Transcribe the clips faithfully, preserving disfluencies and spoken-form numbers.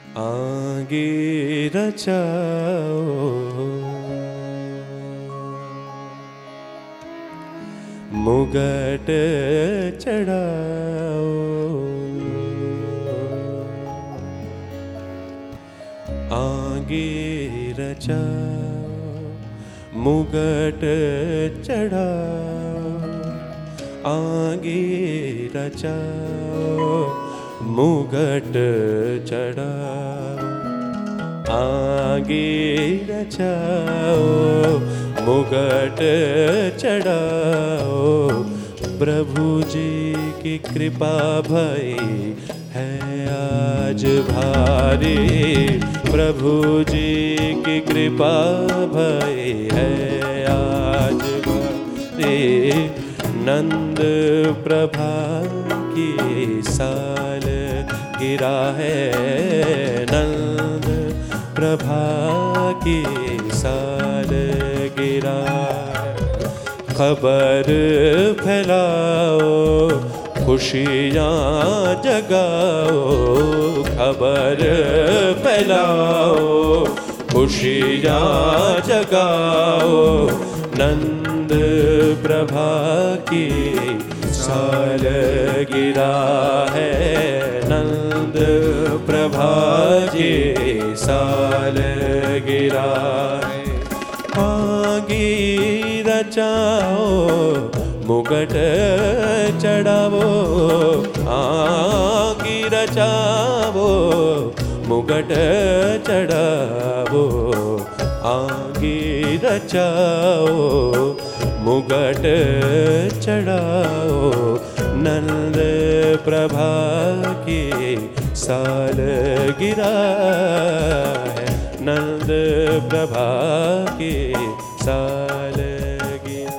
आगे रचाओ मुगट चढ़ाओ आगे रचाओ मुगट चढ़ाओ आगे रचाओ मुगट चढ़ाओ आगे रचाओ मुगट चढ़ाओ प्रभु जी की कृपा भई है आज भारी प्रभु जी की कृपा भई है आज भारी नंद प्रभा की साल गिरा है नंद प्रभा की साल गिरा खबर फैलाओ खुशियाँ जगाओ खबर फैलाओ खुशियाँ जगाओ नंद प्रभा की साल गिरा है नंद प्रभा की साल गिरा है आगे रचाओ मुगट चढ़ाओ आगे रचाओ मुगट चढ़ाओ आगे रचाओ मुगट चढ़ाओ नंद प्रभा की साल गिरा है नंद प्रभा की साल गिरा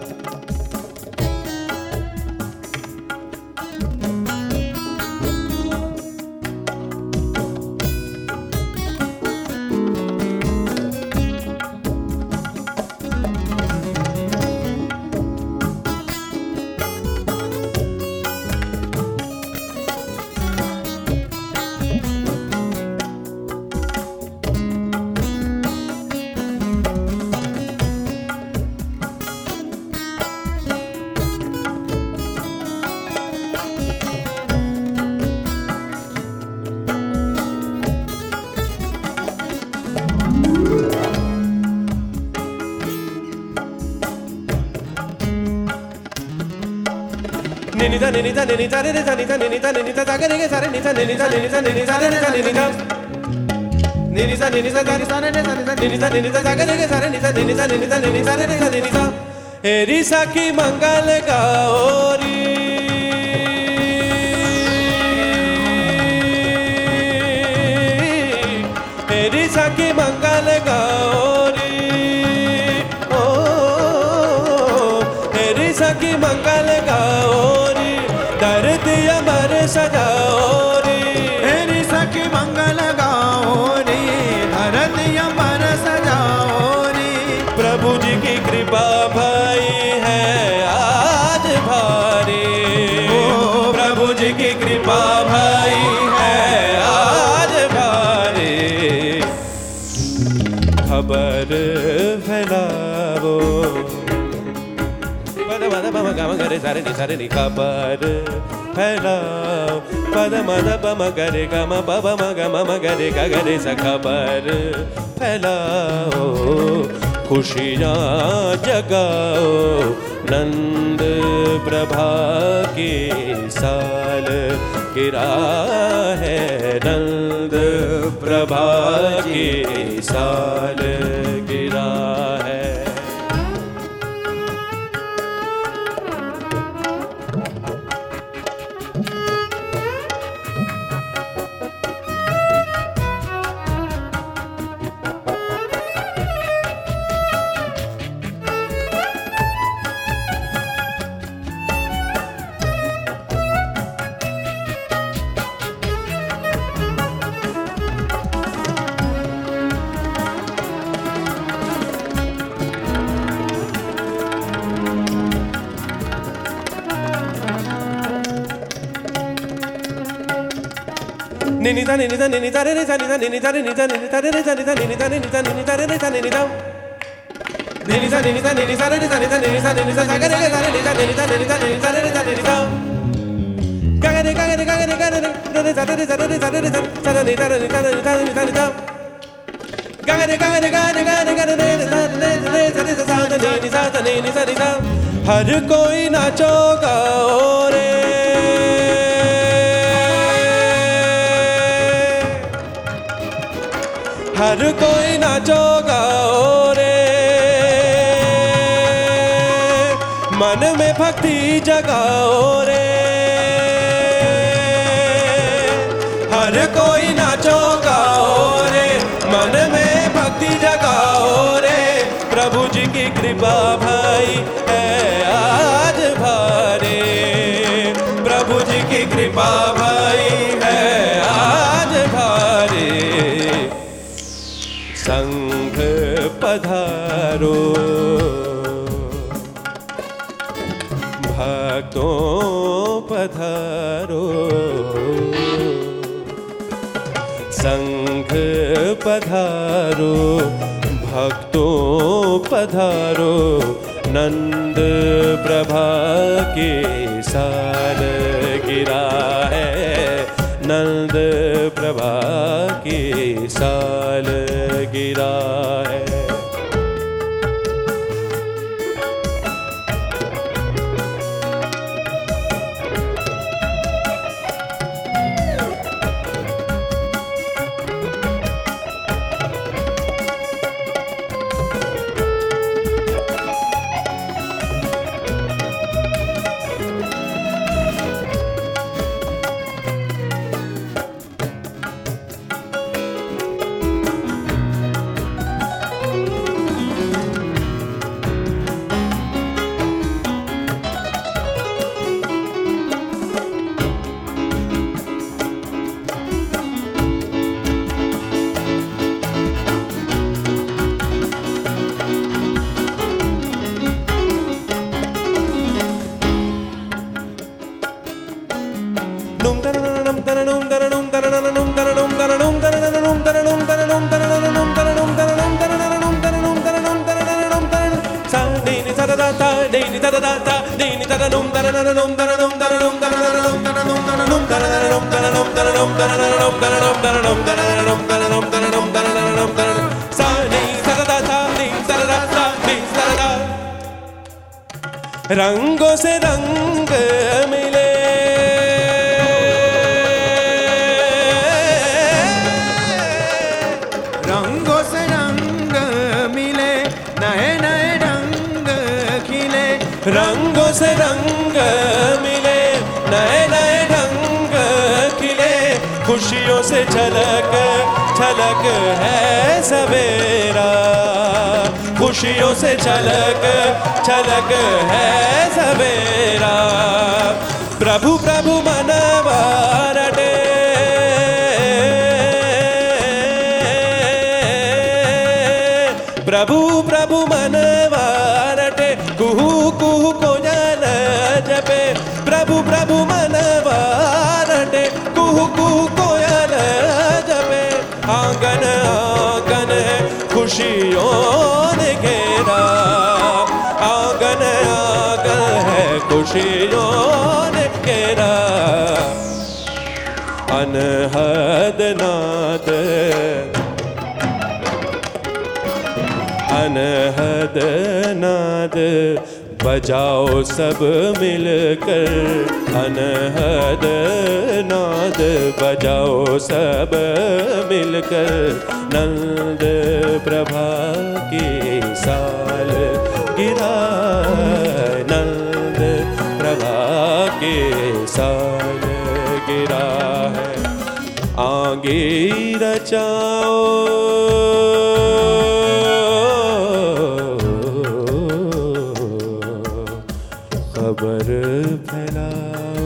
Nenita nenita nenita nenita nenita nenita nenita zaga nege sare nenita nenita nenita nenita nenita nenita nenita nenita nenita nenita nenita nenita zaga nege sare nenita nenita nenita nenita nenita nenita eri sakhi mangal gaori eri sakhi mangal gaori oh eri sakhi mangal gaori दर्द अमर सजाओ रे हेरी सखी मंगल गाओ रे धरत अमर सजाओ रे प्रभु जी की कृपा भाई है आज भारी ओ प्रभु जी की कृपा भाई है आज भारी खबर फैलाओ पद पम गम गरे सारे नि सारे नि खबर फैलाओ पद मद पम गरे गम पम गम म गरे ग गरे स खबर फैलाओ खुशियाँ जगाओ नंद प्रभा की साल गिरा है नंद प्रभा की साल गिरा है ni da ni da ni da re da ni da ni da ni da ni da re da ni da ni da ni da ni da re da ni da ni da ni da ni da re da ni da ni da ni da ga re ga re ni da ni da ni da ni da re da ni da ga ga re ga ga re ga ga re ga re re da re da re da re da da ni da ni da ni da ni da ni da ga ga re ga ga re ga re ga re ga re re da re re da re da da ni da da ni da ni da हर कोई नाचो गाओ रे हर कोई नाचो गाओ रे मन में भक्ति जगाओ रे हर कोई नाचो गाओ रे मन में भक्ति जगाओ रे प्रभु जी की कृपा भाई है आज भारे प्रभु जी की कृपा भाई है आज भारे संघ पधारो भक्तों पधारो संघ पधारो भक्तों पधारो नंद प्रभा के साल गिरा है नंद प्रभा के साल गिरा है रंगों से रंग मिले रंगों से रंग मिले नए नए रंग खिले रंगों से रंग मिले नए नए रंग खिले खुशियों से झलक झलक है सवेरा खुशियों से झलक झलक है सवेरा प्रभु प्रभु मनवा रटे प्रभु प्रभु मनवा रटे कुहू कुहू कोयल जपे प्रभु प्रभु मनवा रटे कुहू कुहू कोयल जपे आंगन आंगन है खुशियों ने घेरा आंगन आंगन है खुशियों ने घेरा अनहद नाद अनहद नाद बजाओ सब मिलकर अनहद नाद बजाओ सब मिलकर नंद प्रभा की साल गिरा नंद प्रभा की साल गिरा है आगे रचाओ खबर फैलाओ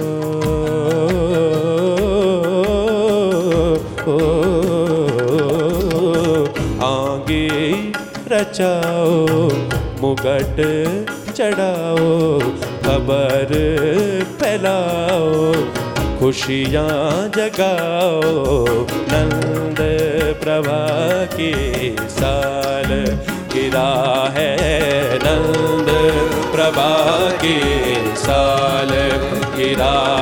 आगे रचाओ मुगट चढ़ाओ खबर फैलाओ खुशियाँ जगाओ, नंद प्रभा की साल गिरा है, नंद प्रभा की साल गिरा